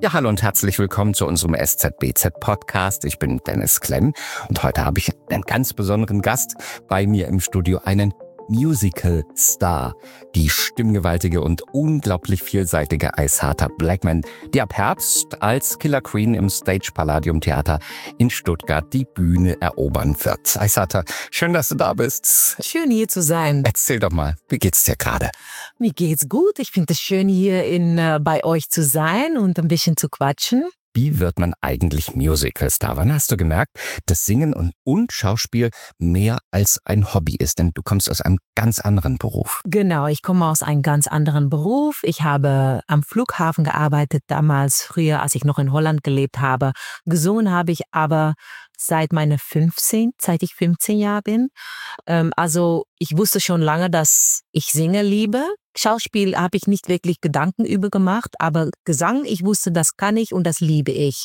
Ja, hallo und herzlich willkommen zu unserem SZBZ-Podcast. Ich bin Dennis Klemm und heute habe ich einen ganz besonderen Gast bei mir im Studio, einen Musical-Star, die stimmgewaltige und unglaublich vielseitige Aysata Blackman, die ab Herbst als Killer Queen im Stage Palladium Theater in Stuttgart die Bühne erobern wird. Aysata, schön, dass du da bist. Schön hier zu sein. Erzähl doch mal, wie geht's dir gerade? Mir geht's gut. Ich finde es schön, hier bei euch zu sein und ein bisschen zu quatschen. Wie wird man eigentlich Musicalstar? Wann hast du gemerkt, dass Singen und Schauspiel mehr als ein Hobby ist? Denn du kommst aus einem ganz anderen Beruf. Genau, ich komme aus einem ganz anderen Beruf. Ich habe am Flughafen gearbeitet, damals früher, als ich noch in Holland gelebt habe. Gesungen habe ich aber seit ich 15 Jahre bin. Also ich wusste schon lange, dass ich Singen liebe. Schauspiel habe ich nicht wirklich Gedanken über gemacht, aber Gesang, ich wusste, das kann ich und das liebe ich.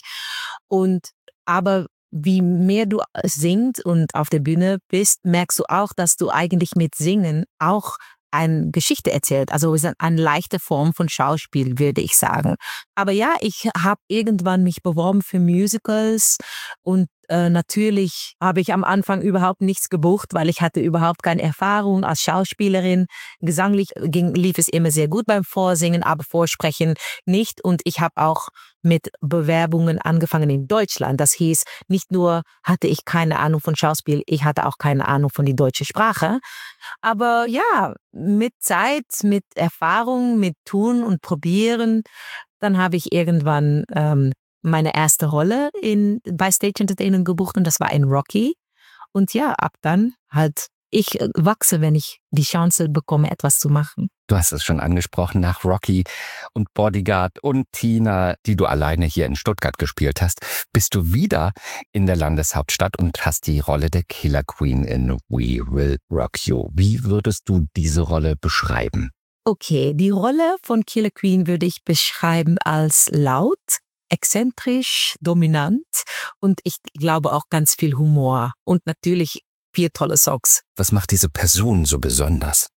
Aber wie mehr du singst und auf der Bühne bist, merkst du auch, dass du eigentlich mit Singen auch eine Geschichte erzählt. Also es ist eine leichte Form von Schauspiel, würde ich sagen. Aber ja, ich habe irgendwann mich beworben für Musicals und natürlich habe ich am Anfang überhaupt nichts gebucht, weil ich hatte überhaupt keine Erfahrung als Schauspielerin. Gesanglich lief es immer sehr gut beim Vorsingen, aber Vorsprechen nicht. Und ich habe auch mit Bewerbungen angefangen in Deutschland. Das hieß, nicht nur hatte ich keine Ahnung von Schauspiel, ich hatte auch keine Ahnung von der deutschen Sprache. Aber ja, mit Zeit, mit Erfahrung, mit Tun und Probieren, dann habe ich irgendwann meine erste Rolle bei Stage Entertainment gebucht und das war in Rocky. Und ja, ab dann halt, ich wachse, wenn ich die Chance bekomme, etwas zu machen. Du hast es schon angesprochen, nach Rocky und Bodyguard und Tina, die du alleine hier in Stuttgart gespielt hast, bist du wieder in der Landeshauptstadt und hast die Rolle der Killer Queen in We Will Rock You. Wie würdest du diese Rolle beschreiben? Okay, die Rolle von Killer Queen würde ich beschreiben als laut, exzentrisch, dominant und ich glaube auch ganz viel Humor und natürlich 4 tolle Songs. Was macht diese Person so besonders?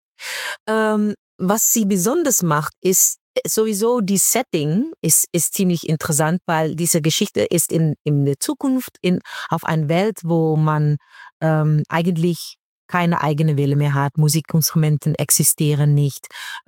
Was sie besonders macht, ist sowieso die Setting ist ziemlich interessant, weil diese Geschichte ist in der Zukunft auf einer Welt, wo man eigentlich keine eigene Wille mehr hat. Musikinstrumenten existieren nicht.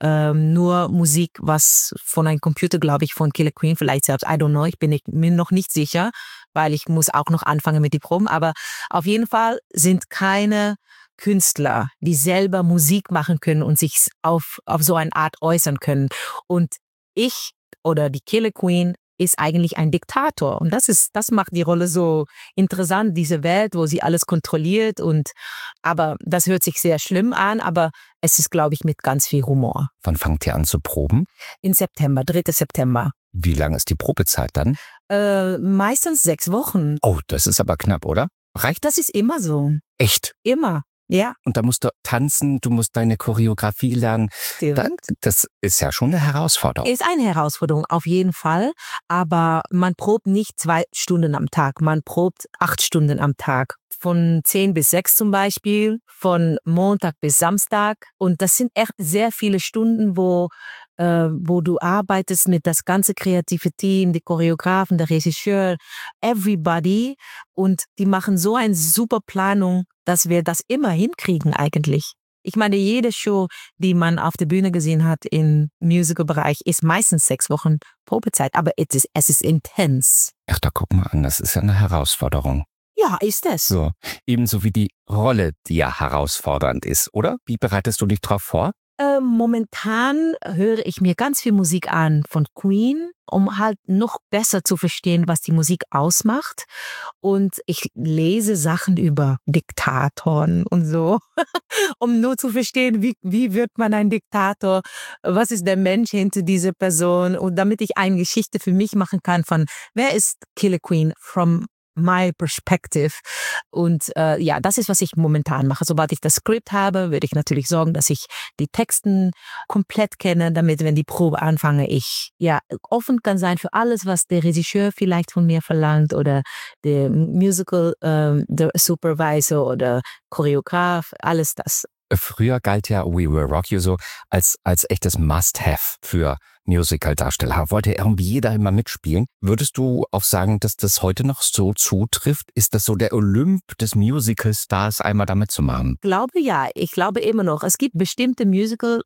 Nur Musik, was von einem Computer, glaube ich, von Killer Queen, vielleicht selbst, I don't know, ich bin mir noch nicht sicher, weil ich muss auch noch anfangen mit den Proben. Aber auf jeden Fall sind keine Künstler, die selber Musik machen können und sich auf so eine Art äußern können. Und ich oder die Killer Queen ist eigentlich ein Diktator. Und das macht die Rolle so interessant, diese Welt, wo sie alles kontrolliert. Aber das hört sich sehr schlimm an, aber es ist, glaube ich, mit ganz viel Humor. Wann fangt ihr an zu proben? Im September, 3. September. Wie lang ist die Probezeit dann? Meistens 6 Wochen. Oh, das ist aber knapp, oder? Reicht das? Das ist immer so. Echt? Immer. Ja. Und da musst du tanzen, du musst deine Choreografie lernen. Das ist ja schon eine Herausforderung. Ist eine Herausforderung, auf jeden Fall. Aber man probt nicht 2 Stunden am Tag. Man probt 8 Stunden am Tag. Von 10 bis 6 zum Beispiel, von Montag bis Samstag. Und das sind echt sehr viele Stunden, wo du arbeitest mit das ganze kreative Team, die Choreografen, der Regisseur, everybody. Und die machen so eine super Planung, dass wir das immer hinkriegen eigentlich. Ich meine, jede Show, die man auf der Bühne gesehen hat im Musical-Bereich, ist meistens 6 Wochen Probezeit. Aber es ist intens. Ach, da guck mal an, das ist ja eine Herausforderung. Ja, ist es. So, ebenso wie die Rolle, die ja herausfordernd ist, oder? Wie bereitest du dich darauf vor? Momentan höre ich mir ganz viel Musik an von Queen, um halt noch besser zu verstehen, was die Musik ausmacht. Und ich lese Sachen über Diktatoren und so, um nur zu verstehen, wie wird man ein Diktator, was ist der Mensch hinter dieser Person und damit ich eine Geschichte für mich machen kann von, wer ist Killer Queen from my perspective. Und ja, das ist, was ich momentan mache. Sobald ich das Skript habe, würde ich natürlich sorgen, dass ich die Texten komplett kenne, damit, wenn die Probe anfange, ich ja offen kann sein für alles, was der Regisseur vielleicht von mir verlangt oder der Musical, der Supervisor oder Choreograf, alles das. Früher galt ja We Will Rock You so als echtes Must-Have für Musical-Darsteller. Wollte irgendwie jeder immer mitspielen. Würdest du auch sagen, dass das heute noch so zutrifft? Ist das so der Olymp des Musical-Stars, einmal da mitzumachen? Ich glaube ja, ich glaube immer noch. Es gibt bestimmte Musical,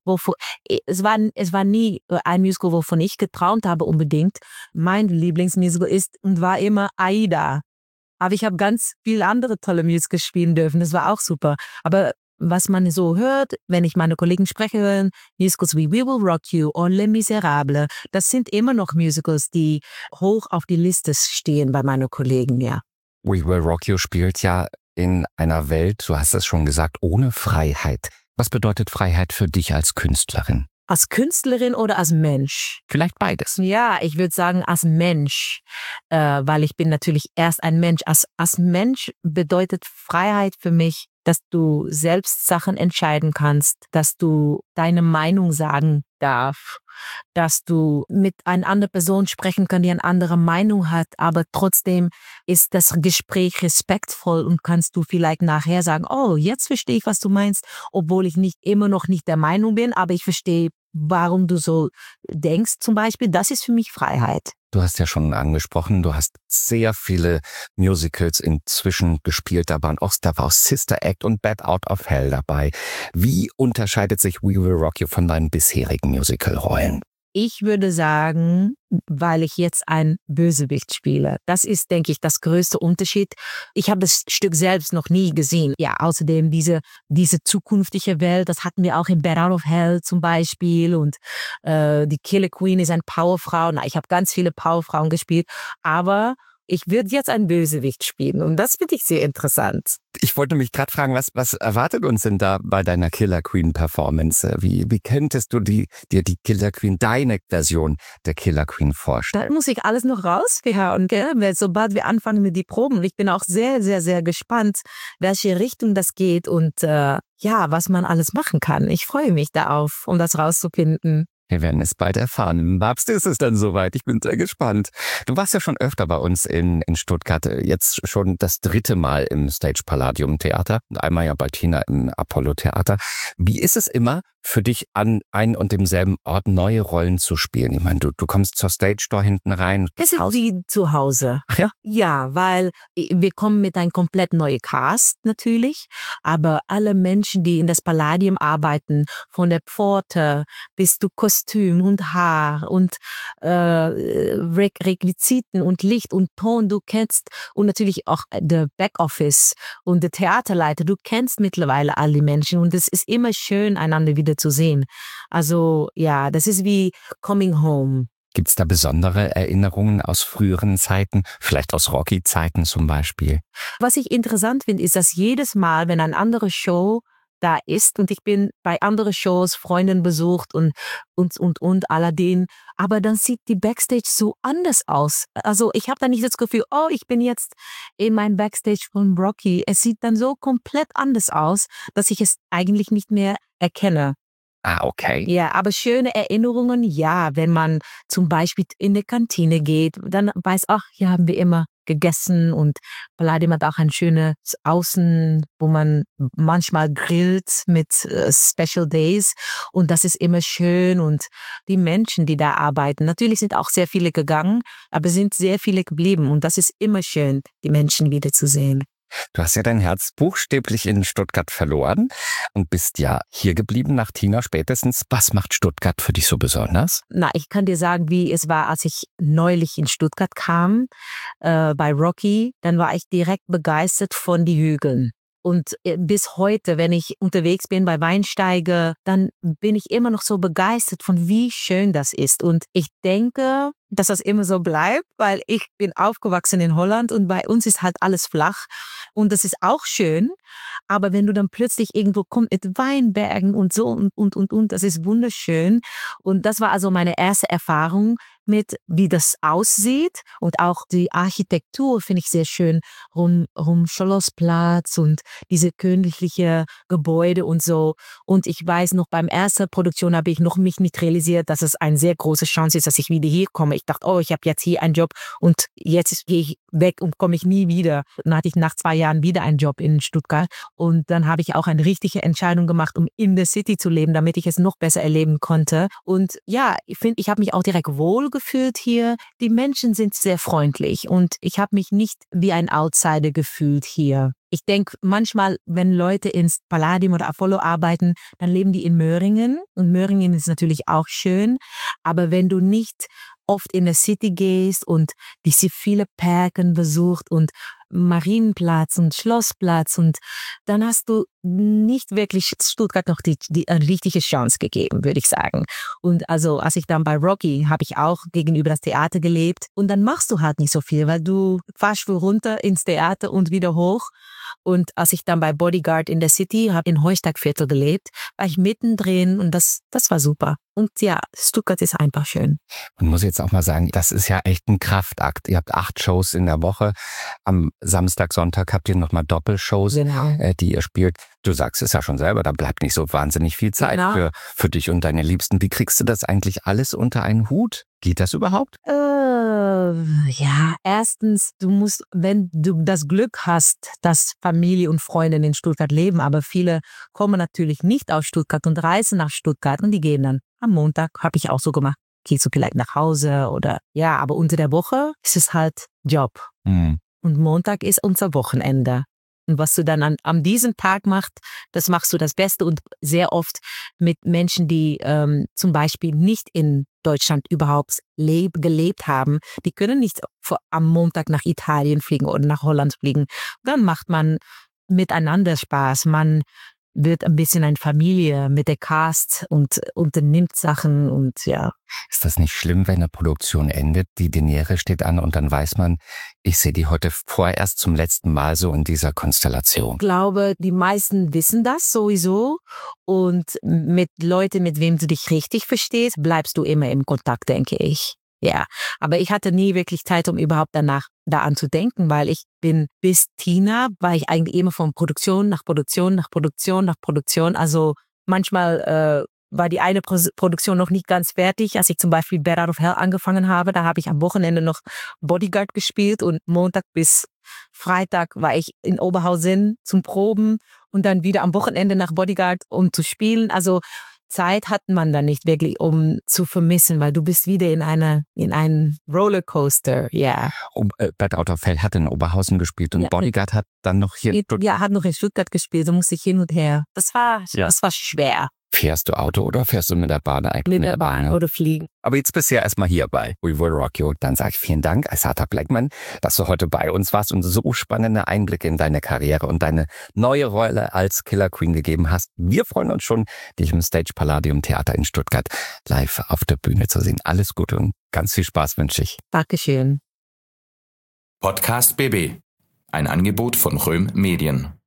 es war nie ein Musical, wovon ich geträumt habe unbedingt. Mein Lieblingsmusical ist und war immer Aida. Aber ich habe ganz viele andere tolle Musicals spielen dürfen. Das war auch super. Aber was man so hört, wenn ich meine Kollegen spreche, hören, Musicals wie We Will Rock You und Les Miserables, das sind immer noch Musicals, die hoch auf die Liste stehen bei meinen Kollegen, ja. We Will Rock You spielt ja in einer Welt, du hast es schon gesagt, ohne Freiheit. Was bedeutet Freiheit für dich als Künstlerin? Als Künstlerin oder als Mensch? Vielleicht beides. Ja, ich würde sagen als Mensch, weil ich bin natürlich erst ein Mensch. Als Mensch bedeutet Freiheit für mich, dass du selbst Sachen entscheiden kannst, dass du deine Meinung sagen darfst, dass du mit einer anderen Person sprechen kannst, die eine andere Meinung hat, aber trotzdem ist das Gespräch respektvoll und kannst du vielleicht nachher sagen, oh, jetzt verstehe ich, was du meinst, obwohl ich immer noch nicht der Meinung bin, aber ich verstehe, warum du so denkst zum Beispiel. Das ist für mich Freiheit. Du hast ja schon angesprochen, du hast sehr viele Musicals inzwischen gespielt. Da waren Sister Act und Bat Out of Hell dabei. Wie unterscheidet sich We Will Rock You von deinen bisherigen Musical-Rollen? Ich würde sagen, weil ich jetzt ein Bösewicht spiele. Das ist, denke ich, das größte Unterschied. Ich habe das Stück selbst noch nie gesehen. Ja, außerdem diese zukünftige Welt, das hatten wir auch in Bat Out of Hell zum Beispiel. Und die Killer Queen ist eine Powerfrau. Na, ich habe ganz viele Powerfrauen gespielt. Aber ich würde jetzt ein Bösewicht spielen und das finde ich sehr interessant. Ich wollte mich gerade fragen, was erwartet uns denn da bei deiner Killer Queen Performance? Wie könntest du dir die Killer Queen, deine Version der Killer Queen vorstellen? Da muss ich alles noch raushauen, gell? Weil sobald wir anfangen mit die Proben. Ich bin auch sehr, sehr, sehr gespannt, welche Richtung das geht und was man alles machen kann. Ich freue mich darauf, um das rauszufinden. Wir werden es bald erfahren. Im Herbst ist es dann soweit. Ich bin sehr gespannt. Du warst ja schon öfter bei uns in Stuttgart. Jetzt schon das 3. Mal im Stage Palladium Theater und einmal ja bei Tina im Apollo Theater. Wie ist es immer für dich, an ein und demselben Ort neue Rollen zu spielen? Ich meine, du kommst zur Stage Door hinten rein. Das ist wie zu Hause. Ach ja? Ja, weil wir kommen mit einem komplett neuen Cast natürlich, aber alle Menschen, die in das Palladium arbeiten, von der Pforte bis zu Kostüm und Haar und Requisiten und Licht und Ton, du kennst, und natürlich auch der Backoffice und der Theaterleiter, du kennst mittlerweile all die Menschen und es ist immer schön, einander wieder zu sehen. Also ja, das ist wie Coming Home. Gibt es da besondere Erinnerungen aus früheren Zeiten, vielleicht aus Rocky-Zeiten zum Beispiel? Was ich interessant finde, ist, dass jedes Mal, wenn eine andere Show da ist, und ich bin bei anderen Shows Freundinnen besucht und Aladdin, aber dann sieht die Backstage so anders aus. Also ich habe da nicht das Gefühl, oh, ich bin jetzt in meinem Backstage von Rocky. Es sieht dann so komplett anders aus, dass ich es eigentlich nicht mehr erkenne. Ah, okay. Ja, aber schöne Erinnerungen, ja, wenn man zum Beispiel in die Kantine geht, dann weiß, ach, hier haben wir immer gegessen und Palladium hat auch ein schönes Außen, wo man manchmal grillt mit Special Days und das ist immer schön und die Menschen, die da arbeiten, natürlich sind auch sehr viele gegangen, aber sind sehr viele geblieben und das ist immer schön, die Menschen wiederzusehen. Du hast ja dein Herz buchstäblich in Stuttgart verloren und bist ja hier geblieben nach Tina spätestens. Was macht Stuttgart für dich so besonders? Na, ich kann dir sagen, wie es war, als ich neulich in Stuttgart kam, bei Rocky. Dann war ich direkt begeistert von die Hügeln. Und bis heute, wenn ich unterwegs bin bei Weinsteiger, dann bin ich immer noch so begeistert von wie schön das ist. Und ich denke, dass das immer so bleibt, weil ich bin aufgewachsen in Holland und bei uns ist halt alles flach. Und das ist auch schön. Aber wenn du dann plötzlich irgendwo kommst mit Weinbergen und so und, das ist wunderschön. Und das war also meine erste Erfahrung mit, wie das aussieht. Und auch die Architektur finde ich sehr schön. Rum Schlossplatz und diese königliche Gebäude und so. Und ich weiß noch, beim ersten Produktion habe ich noch mich nicht realisiert, dass es eine sehr große Chance ist, dass ich wieder hier komme. Ich dachte, ich habe jetzt hier einen Job und jetzt gehe ich weg und komme ich nie wieder. Dann hatte ich nach 2 Jahren wieder einen Job in Stuttgart und dann habe ich auch eine richtige Entscheidung gemacht, um in der City zu leben, damit ich es noch besser erleben konnte. Und ja, ich finde, ich habe mich auch direkt wohl gefühlt hier. Die Menschen sind sehr freundlich und ich habe mich nicht wie ein Outsider gefühlt hier. Ich denke, manchmal, wenn Leute ins Palladium oder Apollo arbeiten, dann leben die in Möhringen. Und Möhringen ist natürlich auch schön. Aber wenn du nicht oft in der City gehst und diese viele Parken besucht und Marienplatz und Schlossplatz und dann hast du nicht wirklich Stuttgart noch die richtige Chance gegeben, würde ich sagen. Und also als ich dann bei Rocky, habe ich auch gegenüber das Theater gelebt und dann machst du halt nicht so viel, weil du fährst runter ins Theater und wieder hoch. Und als ich dann bei Bodyguard in der City, habe in Heustagviertel gelebt, war ich mittendrin und das war super. Und ja, Stuttgart ist einfach schön. Man muss jetzt auch mal sagen, das ist ja echt ein Kraftakt. Ihr habt 8 Shows in der Woche. Am Samstag, Sonntag habt ihr nochmal Doppelshows, die ihr spielt. Du sagst es ja schon selber, da bleibt nicht so wahnsinnig viel Zeit für dich und deine Liebsten. Wie kriegst du das eigentlich alles unter einen Hut? Geht das überhaupt? Ja, erstens, du musst, wenn du das Glück hast, dass Familie und Freunde in Stuttgart leben, aber viele kommen natürlich nicht aus Stuttgart und reisen nach Stuttgart und die gehen dann am Montag, habe ich auch so gemacht, gehst du vielleicht nach Hause oder ja, aber unter der Woche ist es halt Job. Und Montag ist unser Wochenende. Und was du dann an diesem Tag machst, das machst du das Beste und sehr oft mit Menschen, die zum Beispiel nicht in Deutschland überhaupt gelebt haben. Die können nicht am Montag nach Italien fliegen oder nach Holland fliegen. Dann macht man miteinander Spaß. Man wird ein bisschen eine Familie mit der Cast und unternimmt Sachen und ja. Ist das nicht schlimm, wenn eine Produktion endet, die Derniere steht an und dann weiß man, ich sehe die heute vorerst zum letzten Mal so in dieser Konstellation? Ich glaube, die meisten wissen das sowieso und mit Leuten, mit wem du dich richtig verstehst, bleibst du immer im Kontakt, denke ich. Ja, aber ich hatte nie wirklich Zeit, um überhaupt danach daran zu denken, weil ich bin bis Tina, war ich eigentlich immer von Produktion nach Produktion nach Produktion nach Produktion. Also manchmal war die eine Produktion noch nicht ganz fertig. Als ich zum Beispiel Bad Out of Hell angefangen habe, da habe ich am Wochenende noch Bodyguard gespielt und Montag bis Freitag war ich in Oberhausen zum Proben und dann wieder am Wochenende nach Bodyguard, um zu spielen. Also Zeit hat man dann nicht wirklich, um zu vermissen, weil du bist wieder in einem Rollercoaster, ja. Bad Out of Hell hat in Oberhausen gespielt und Bodyguard hat dann noch hier... Ja, hat noch in Stuttgart gespielt, da musste ich hin und her. Das war schwer. Fährst du Auto oder fährst du mit der Bahn eigentlich? Mit der Bahn oder fliegen. Aber jetzt bist du ja erstmal hier bei We Will Rock You. Dann sage ich vielen Dank, Aissata Blackman, dass du heute bei uns warst und so spannende Einblicke in deine Karriere und deine neue Rolle als Killer Queen gegeben hast. Wir freuen uns schon, dich im Stage Palladium Theater in Stuttgart live auf der Bühne zu sehen. Alles Gute und ganz viel Spaß wünsche ich. Dankeschön. Podcast BB. Ein Angebot von Röhm Medien.